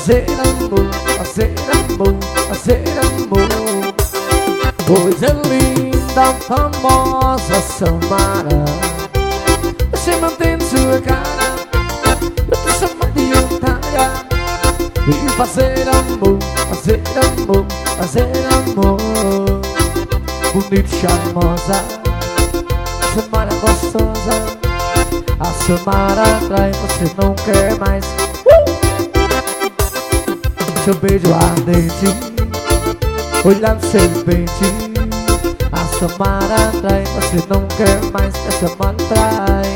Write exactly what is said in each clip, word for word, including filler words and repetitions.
fazer amor, fazer amor, fazer amor. Coisa linda, famosa Samara, você mantém sua cara, eu te chamo de otária. E fazer amor, fazer amor, fazer amor. Bonita e charmosa, Samara gostosa. A Samara atrai, você não quer mais. uh! Seu beijo ardente, olhar no serpente. A Samara atrai, você não quer mais. Que a Samara atrai.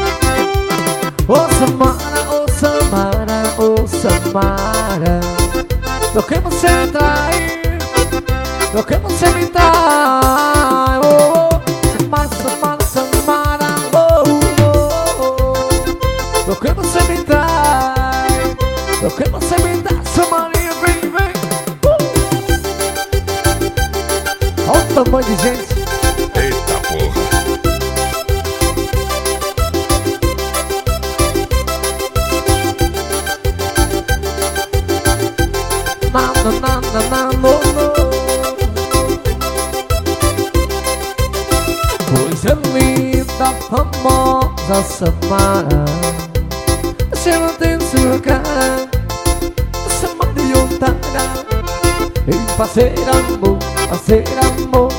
Ô Samara, ô Samara, ô Samara, por que você me trai? Por que você me trai? Oh, oh, Samara, Samara, Samara, oh, oh, oh. Por que você me trai? Por que você me trai? Samarinha, vem, vem. uh. Olha o tamanho de gente. Eita porra. Na, na, na, na, na, no, no. Coisa linda, famosa Samara, você não tem sua cara, você manda de otária. E fazer amor, fazer amor.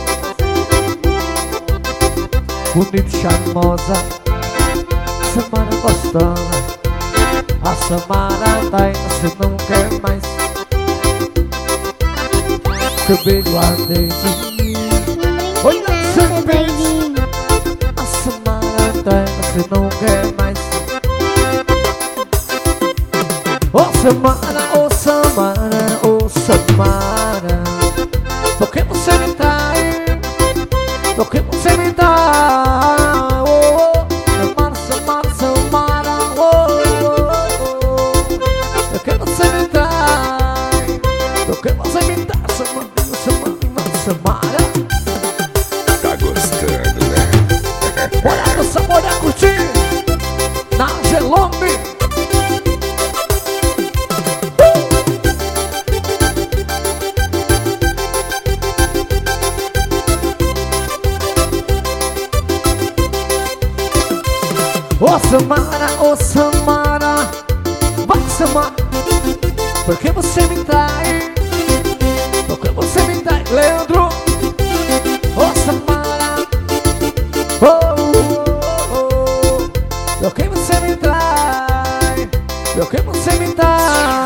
Bonita e charmosa, Samara gostosa. A Samara tá, você não quer mais. Seu beijo ardente, olha seu beijo. A Samara atrai, você não quer mais. Ô Samara, ô Samara, ô Samara, por que você me trai? Por que você me trai? Oh, oh, Samara, Samara, Samara, oh, oh, oh. Por que você me trai? Por que você me trai? Samara, Samara. Tá gostando, né? Olha essa mulher curtir na Gelome. Ô Samara, ô Samara, vai Samara, por que você me trai? Por que você me trai, Leandro? Ô Samara, oh, oh, oh, por que você me trai? Por que você me trai?